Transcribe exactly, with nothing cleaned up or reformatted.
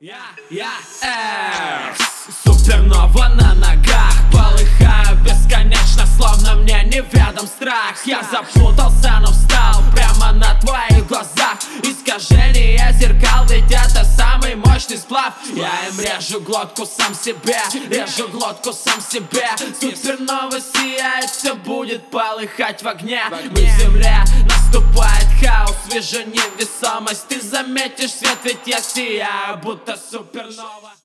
Я, я, Экс, супернова на ногах, полыхаю бесконечно, словно мне неведом страх. Я запутался, но встал прямо на твоих глазах. Искажение зеркал, ведь это самый мощный сплав. Я им режу глотку сам себе, режу глотку сам себе. Супернова сияет, все будет полыхать в огне. Мы в земле, наступает хаос, вижу невесомость. Ты заметишь свет, ведь я сияю, будто супернова.